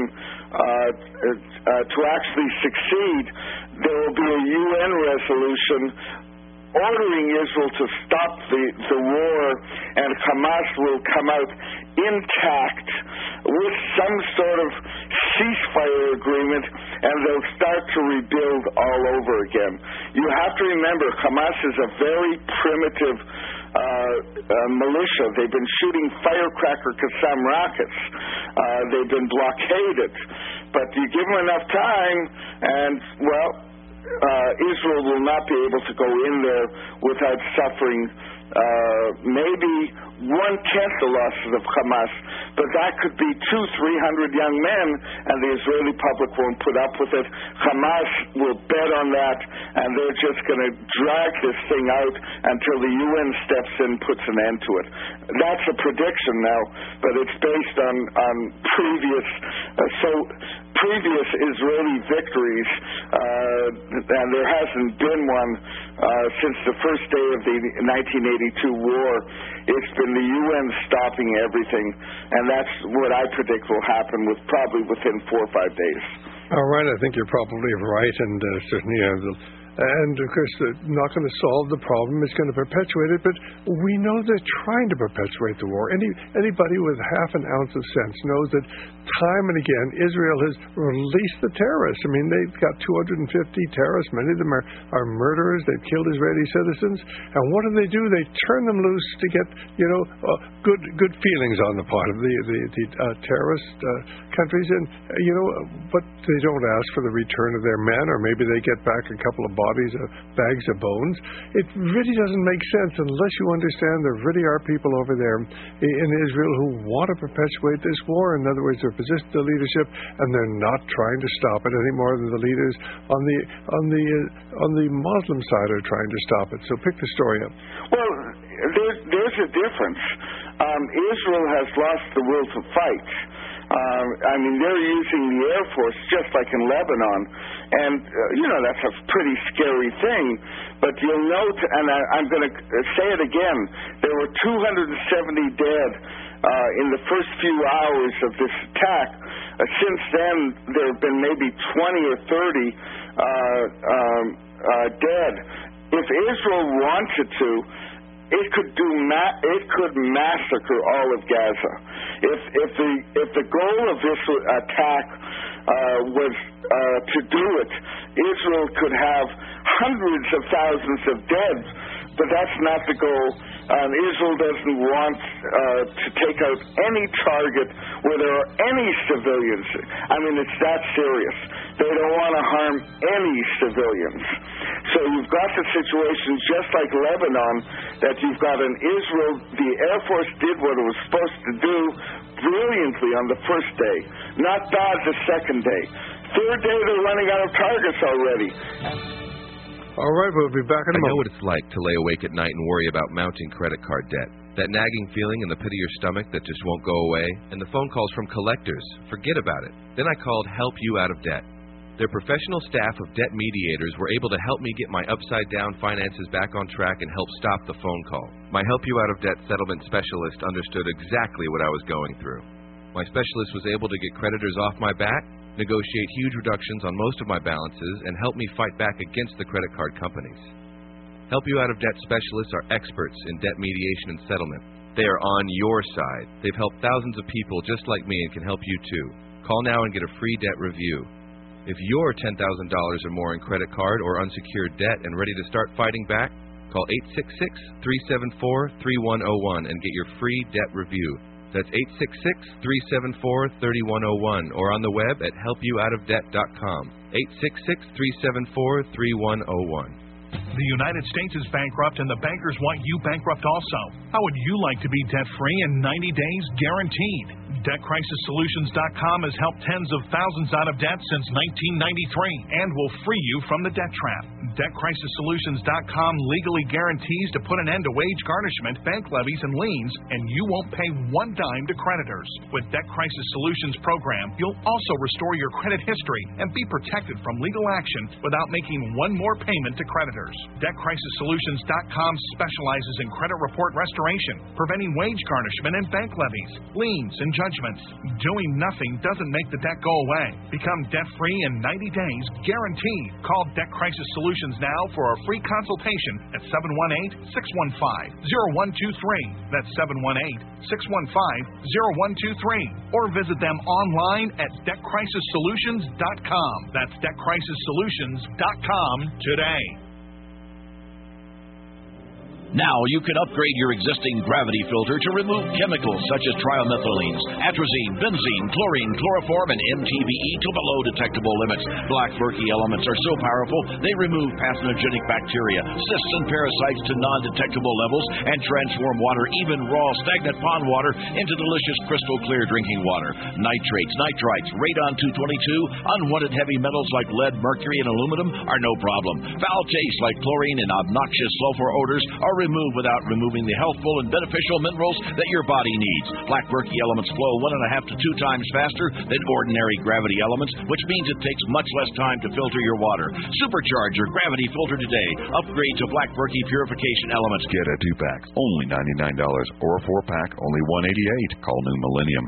to actually succeed, there will be a UN resolution ordering Israel to stop the war, and Hamas will come out intact with some sort of ceasefire agreement, and they'll start to rebuild all over again. You have to remember, Hamas is a very primitive militia. They've been shooting firecracker Qassam rockets. They've been blockaded. But you give them enough time, and, well, Israel will not be able to go in there without suffering maybe 1/10 the losses of Hamas, but that could be 200-300 young men, and the Israeli public won't put up with it. Hamas will bet on that, and they're just going to drag this thing out until the UN steps in and puts an end to it. That's a prediction now, but it's based on previous Israeli victories, and there hasn't been one since the first day of the 1982 war. It's been the UN stopping everything, and that's what I predict will happen probably within 4 or 5 days. All right, I think you're probably right, and certainly and, of course, not going to solve the problem. It's going to perpetuate it, but we know they're trying to perpetuate the war. Anybody with half an ounce of sense knows that time and again Israel has released the terrorists. I mean, they've got 250 terrorists. Many of them are murderers. They've killed Israeli citizens. And what do? They turn them loose to get, good feelings on the part of the terrorist countries. And, but they don't ask for the return of their men, or maybe they get back a couple of bags of bones. It really doesn't make sense unless you understand there really are people over there in Israel who want to perpetuate this war. In other words, they're resisting the leadership, and they're not trying to stop it any more than the leaders on the Muslim side are trying to stop it. So pick the story up. Well, there's a difference. Israel has lost the will to fight. They're using the Air Force just like in Lebanon. And, that's a pretty scary thing. But you'll note, and I'm going to say it again, there were 270 dead in the first few hours of this attack. Since then, there have been maybe 20 or 30 dead. If Israel wanted to, it could massacre all of Gaza. If the goal of this attack was to do it, Israel could have hundreds of thousands of dead, but that's not the goal. Israel doesn't want to take out any target where there are any civilians. It's that serious. They don't want to harm any civilians. So you've got the situation just like Lebanon, that you've got in Israel, the Air Force did what it was supposed to do brilliantly on the first day, not bad the second day. Third day, they're running out of targets already. All right, we'll be back in a moment. I know what it's like to lay awake at night and worry about mounting credit card debt. That nagging feeling in the pit of your stomach that just won't go away, and the phone calls from collectors. Forget about it. Then I called Help You Out of Debt. Their professional staff of debt mediators were able to help me get my upside-down finances back on track and help stop the phone call. My Help You Out of Debt settlement specialist understood exactly what I was going through. My specialist was able to get creditors off my back, negotiate huge reductions on most of my balances, and help me fight back against the credit card companies. Help You Out of Debt specialists are experts in debt mediation and settlement. They are on your side. They've helped thousands of people just like me and can help you too. Call now and get a free debt review. If you're $10,000 or more in credit card or unsecured debt and ready to start fighting back, call 866-374-3101 and get your free debt review. That's 866-374-3101 or on the web at helpyououtofdebt.com. 866-374-3101. The United States is bankrupt and the bankers want you bankrupt also. How would you like to be debt-free in 90 days guaranteed? DebtCrisisSolutions.com has helped tens of thousands out of debt since 1993 and will free you from the debt trap. DebtCrisisSolutions.com legally guarantees to put an end to wage garnishment, bank levies, and liens, and you won't pay one dime to creditors. With Debt Crisis Solutions program, you'll also restore your credit history and be protected from legal action without making one more payment to creditors. DebtCrisisSolutions.com specializes in credit report restoration, preventing wage garnishment and bank levies, liens, and judgments. Doing nothing doesn't make the debt go away. Become debt-free in 90 days, guaranteed. Call Debt Crisis Solutions now for a free consultation at 718-615-0123. That's 718-615-0123. Or visit them online at DebtCrisisSolutions.com. That's DebtCrisisSolutions.com today. Now you can upgrade your existing gravity filter to remove chemicals such as trimethylenes, atrazine, benzene, chlorine, chloroform, and MTBE to below detectable limits. Black Berkey elements are so powerful they remove pathogenic bacteria, cysts, and parasites to non-detectable levels and transform water, even raw stagnant pond water, into delicious crystal clear drinking water. Nitrates, nitrites, radon 222, unwanted heavy metals like lead, mercury, and aluminum are no problem. Foul tastes like chlorine and obnoxious sulfur odors are removed without removing the healthful and beneficial minerals that your body needs. Black Berkey elements flow 1.5 to 2 times faster than ordinary gravity elements, which means it takes much less time to filter your water. Supercharge your gravity filter today. Upgrade to Black Berkey purification elements. Get a 2-pack, only $99, or a 4-pack, only $188. Call New Millennium,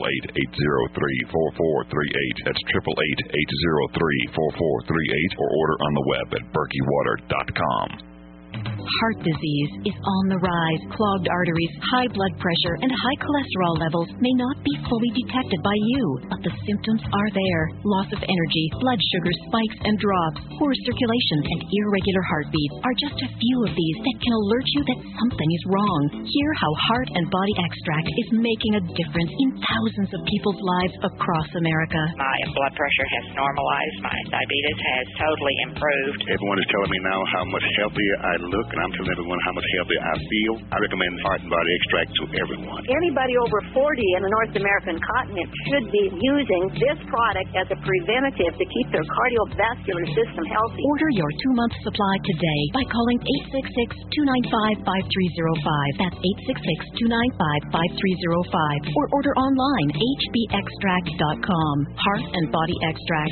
888-803-4438. That's 888-803-4438, or order on the web at berkeywater.com. Heart disease is on the rise. Clogged arteries, high blood pressure, and high cholesterol levels may not be fully detected by you, but the symptoms are there. Loss of energy, blood sugar spikes and drops, poor circulation, and irregular heartbeat are just a few of these that can alert you that something is wrong. Hear how Heart and Body Extract is making a difference in thousands of people's lives across America. My blood pressure has normalized. My diabetes has totally improved. Everyone is telling me now how much healthier I look, and I'm telling everyone how much healthier I feel. I recommend Heart and Body Extract to everyone. Anybody over 40 in the North American continent should be using this product as a preventative to keep their cardiovascular system healthy. Order your 2-month supply today by calling 866-295-5305. That's 866-295-5305. Or order online, hbextract.com. Heart and Body Extract,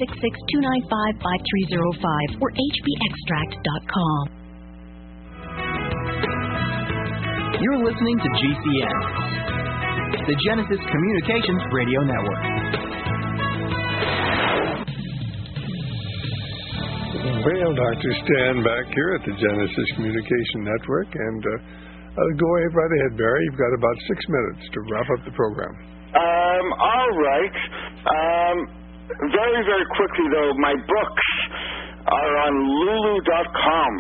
866-295-5305 or hbextract.com. You're listening to GCN, the Genesis Communications Radio Network. Well, Dr. Stan back here at the Genesis Communication Network, and go right ahead, Barry. You've got about 6 minutes to wrap up the program. All right. Very, very quickly, though, my books are on lulu.com.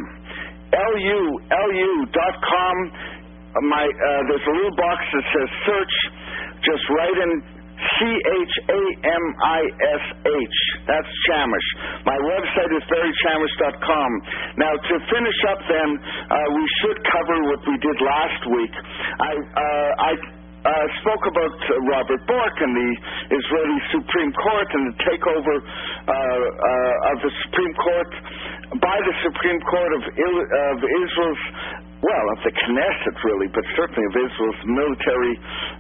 LULU.com. There's a little box that says search. Just write in CHAMISH. That's Chamish. My website is barrychamish.com. Now, to finish up then, we should cover what we did last week. I spoke about Robert Bork and the Israeli Supreme Court and the takeover of the Supreme Court by the Supreme Court of Israel's, well, of the Knesset, really, but certainly of Israel's military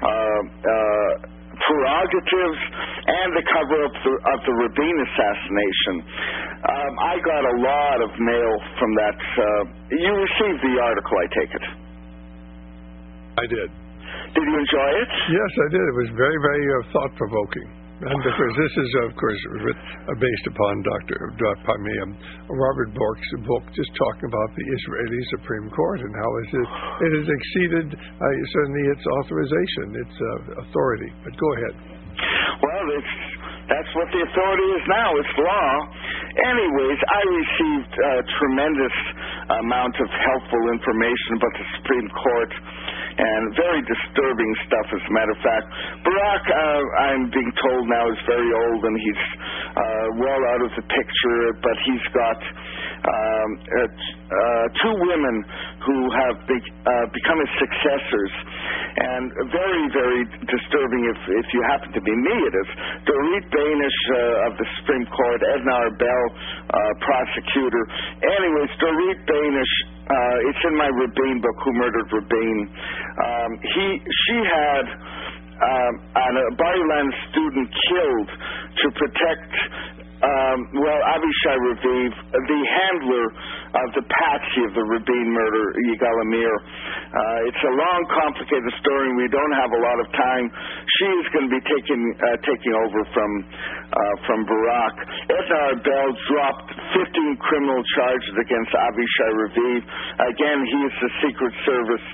prerogatives and the cover-up of the Rabin assassination. I got a lot of mail from that. You received the article, I take it? I did. Did you enjoy it? Yes, I did. It was very, very thought-provoking. And because this is, of course, based upon Robert Bork's book, just talking about the Israeli Supreme Court and how it has exceeded certainly its authorization, its authority. But go ahead. Well, that's what the authority is now. It's law. Anyways, I received a tremendous amount of helpful information about the Supreme Court and very disturbing stuff, as a matter of fact. Barack, I'm being told now, is very old and he's well out of the picture, but he's got two women who have become his successors, and very, very disturbing if you happen to be me. It is Dorit Bainish of the Supreme Court, Edna Arbel, prosecutor. Anyways, Dorit Bainish, it's in my Rabin book, Who Murdered Rabin. She had a Bar-Ilan student killed to protect Avishai Raviv, the handler of the patsy of the Rabin murder, Yigal Amir. It's a long, complicated story. We don't have a lot of time. She is going to be taking over from Barak. Edna Arbel dropped 15 criminal charges against Avishai Raviv. Again, he is the Secret Service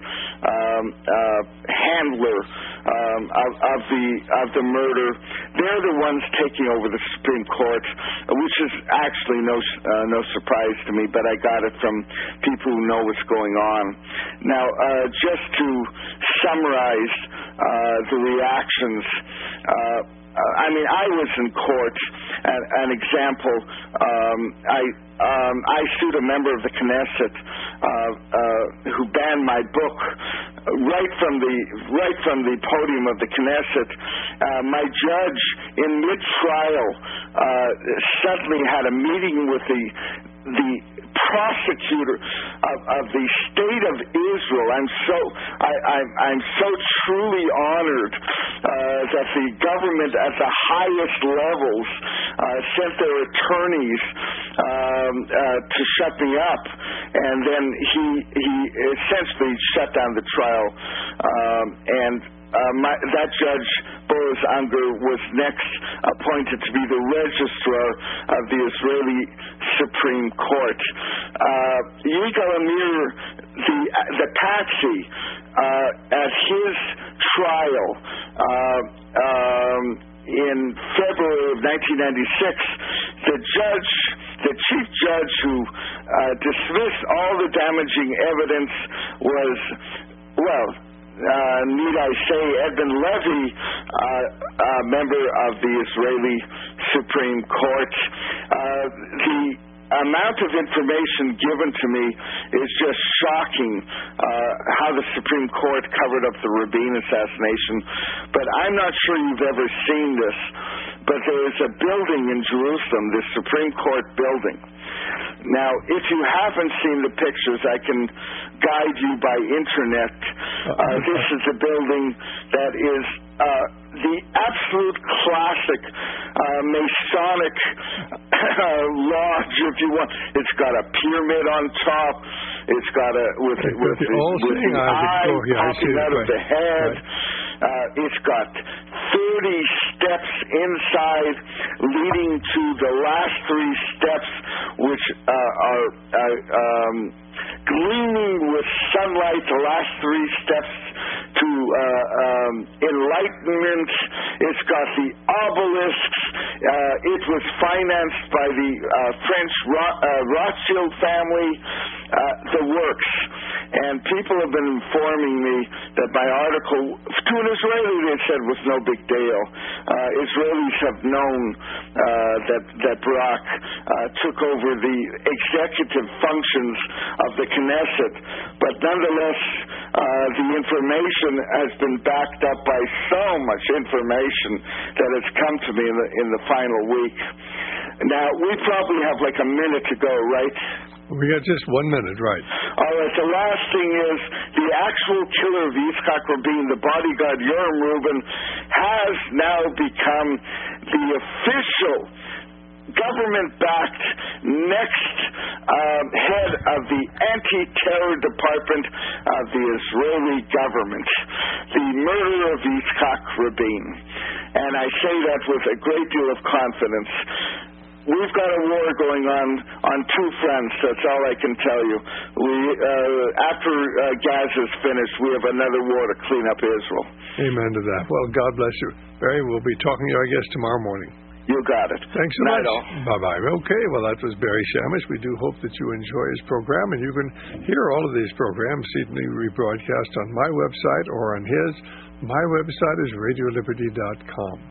handler of the murder. They're the ones taking over the Supreme Court, which is actually no surprise to me, but I got it from people who know what's going on. Now, just to summarize the reactions, I was in court. An example, I sued a member of the Knesset who banned my book right from the podium of the Knesset. My judge, in mid-trial, suddenly had a meeting with the prosecutor of the state of Israel. I'm so truly honored that the government at the highest levels sent their attorneys to shut me up, and then he essentially shut down the trial. That judge, Boaz Unger, was next appointed to be the registrar of the Israeli Supreme Court. Yigal Amir, the patsy, at his trial in February of 1996, the chief judge who dismissed all the damaging evidence was, need I say, Edmund Levy, member of the Israeli Supreme Court. The amount of information given to me is just shocking, how the Supreme Court covered up the Rabin assassination. But I'm not sure you've ever seen this, but there is a building in Jerusalem, the Supreme Court building. Now, if you haven't seen the pictures, I can guide you by internet. This is a building that is the absolute classic Masonic lodge, if you want. It's got a pyramid on top. It's got with the eye popping out of the head. It's got 30 steps inside, leading to the last 3 steps, which are gleaming with sunlight. The last 3 steps to enlightenment. It's got the obelisks. It was financed by the French Rothschild family. The works. And people have been informing me that my article, to an Israeli, they said was no big deal. Israelis have known that Barak took over the executive functions of the Knesset, but nonetheless, the information has been backed up by so much information that has come to me in the final week. Now, we probably have like a minute to go, right? We got just 1 minute, right? All right. The last thing is the actual killer of Yitzhak Rabin, the bodyguard Yoram Rubin, has now become the official government-backed next head of the anti-terror department of the Israeli government, the murderer of Yitzhak Rabin. And I say that with a great deal of confidence. We've got a war going on 2 fronts. That's all I can tell you. After Gaza's finished, we have another war to clean up Israel. Amen to that. Well, God bless you. Barry, we'll be talking to you, I guess, tomorrow morning. You got it. Thanks so much. Bye-bye. Okay, well, that was Barry Shamish. We do hope that you enjoy his program, and you can hear all of these programs seasonally rebroadcast on my website or on his. My website is radioliberty.com.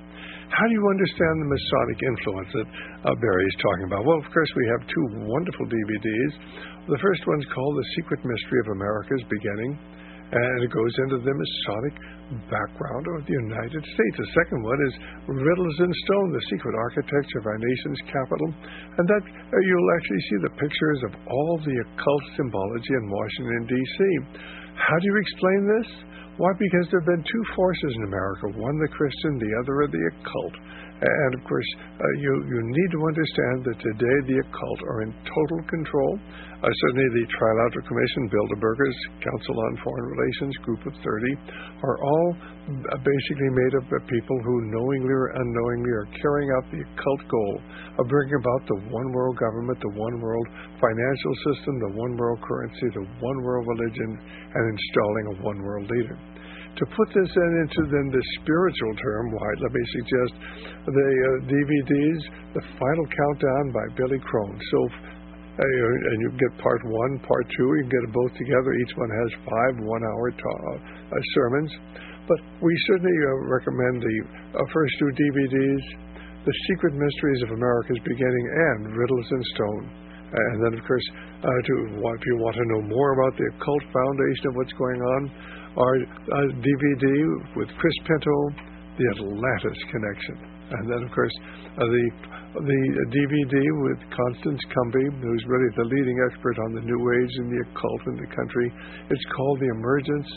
How do you understand the Masonic influence that Barry is talking about? Well, of course, we have two wonderful DVDs. The first one's called The Secret Mystery of America's Beginning, and it goes into the Masonic background of the United States. The second one is Riddles in Stone, The Secret Architecture of Our Nation's Capital, and that you'll actually see the pictures of all the occult symbology in Washington, D.C. How do you explain this? Why? Because there have been two forces in America, one the Christian, the other the occult. And, of course, you need to understand that today the occult are in total control. Certainly the Trilateral Commission, Bilderberger's Council on Foreign Relations, Group of 30, are all basically made up of people who knowingly or unknowingly are carrying out the occult goal of bringing about the one world government, the one world financial system, the one world currency, the one world religion, and installing a one world leader. To put this into then the spiritual term, why, let me suggest the DVDs, The Final Countdown by Billy Crone. So, and you get part 1, part 2, you can get them both together. Each one has 5 one-hour sermons. But we certainly recommend the first 2 DVDs, The Secret Mysteries of America's Beginning and Riddles in Stone. And then, of course, if you want to know more about the occult foundation of what's going on, our DVD with Chris Pinto, The Atlantis Connection. And then, of course, the DVD with Constance Cumby, who's really the leading expert on the New Age and the occult in the country. It's called The Emergence.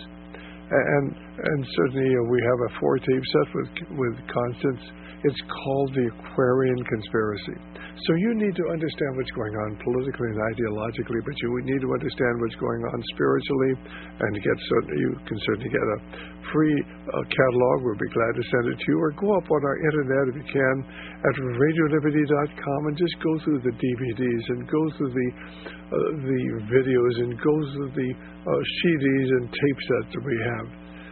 And certainly we have a 4-tape set with Constance. It's called The Aquarian Conspiracy. So you need to understand what's going on politically and ideologically, but you need to understand what's going on spiritually, and you can certainly get a free catalog. We'll be glad to send it to you, or go up on our internet if you can at radioliberty.com and just go through the DVDs and go through the videos and go through the CDs and tape sets that we have.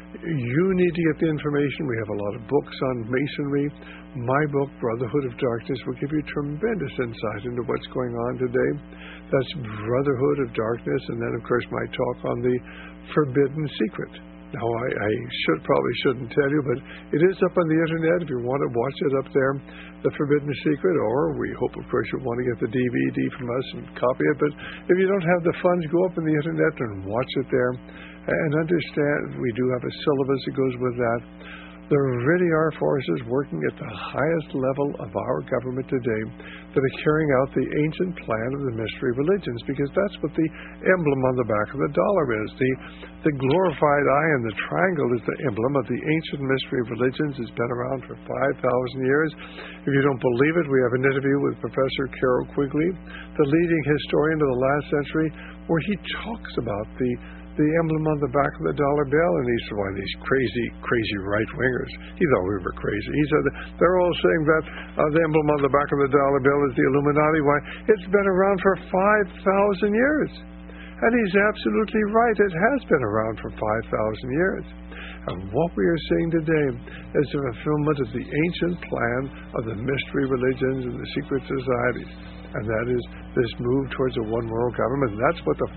You need to get the information. We have a lot of books on Masonry. My book, Brotherhood of Darkness, will give you tremendous insight into what's going on today. That's Brotherhood of Darkness. And then, of course, my talk on the Forbidden Secret. Now, I probably shouldn't tell you, but it is up on the internet if you want to watch it up there, The Forbidden Secret, or we hope, of course, you'll want to get the DVD from us and copy it. But if you don't have the funds, go up on the internet and watch it there. And understand, we do have a syllabus that goes with that. There really are forces working at the highest level of our government today that are carrying out the ancient plan of the mystery religions, because that's what the emblem on the back of the dollar is. The glorified eye and the triangle is the emblem of the ancient mystery religions. It's been around for 5,000 years. If you don't believe it, we have an interview with Professor Carroll Quigley, the leading historian of the last century, where he talks about the emblem on the back of the dollar bill, and he said, why, these crazy right-wingers. He thought we were crazy. He said, they're all saying that the emblem on the back of the dollar bill is the Illuminati. Why, it's been around for 5,000 years. And he's absolutely right. It has been around for 5,000 years. And what we are seeing today is the fulfillment of the ancient plan of the mystery religions and the secret societies. And that is this move towards a one-world government. And that's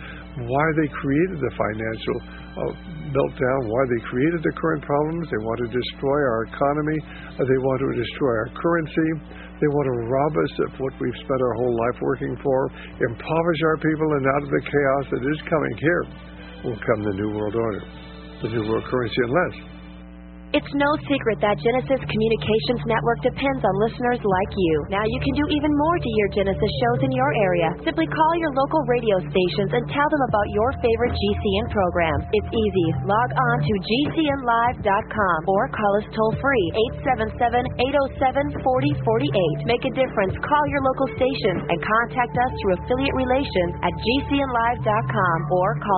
why they created the financial meltdown, why they created the current problems. They want to destroy our economy. They want to destroy our currency. They want to rob us of what we've spent our whole life working for, impoverish our people, and out of the chaos that is coming here will come the New World Order, the New World Currency, unless... It's no secret that Genesis Communications Network depends on listeners like you. Now you can do even more to hear Genesis shows in your area. Simply call your local radio stations and tell them about your favorite GCN programs. It's easy. Log on to GCNlive.com or call us toll-free, 877-807-4048. Make a difference. Call your local station and contact us through affiliate relations at GCNlive.com or call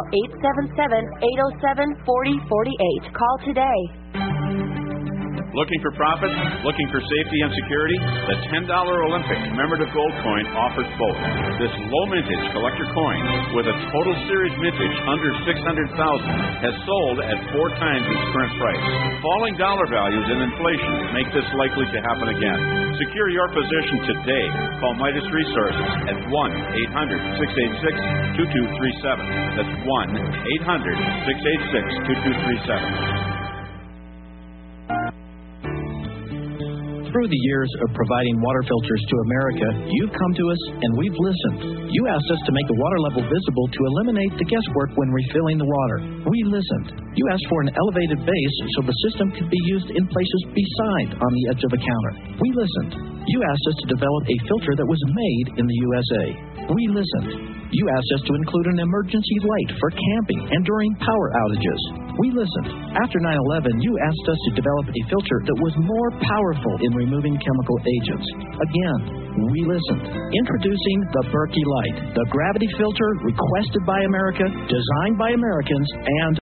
877-807-4048. Call today. Looking for profit? Looking for safety and security? The $10 Olympic commemorative gold coin offers both. This low mintage collector coin with a total series mintage under $600,000 has sold at 4 times its current price. Falling dollar values and inflation make this likely to happen again. Secure your position today. Call Midas Resources at 1-800-686-2237. That's 1-800-686-2237. Through the years of providing water filters to America, you've come to us and we've listened. You asked us to make the water level visible to eliminate the guesswork when refilling the water. We listened. You asked for an elevated base so the system could be used in places beside on the edge of a counter. We listened. You asked us to develop a filter that was made in the USA. We listened. You asked us to include an emergency light for camping and during power outages. We listened. After 9/11, you asked us to develop a filter that was more powerful in removing chemical agents. Again, we listened. Introducing the Berkey Light, the gravity filter requested by America, designed by Americans, and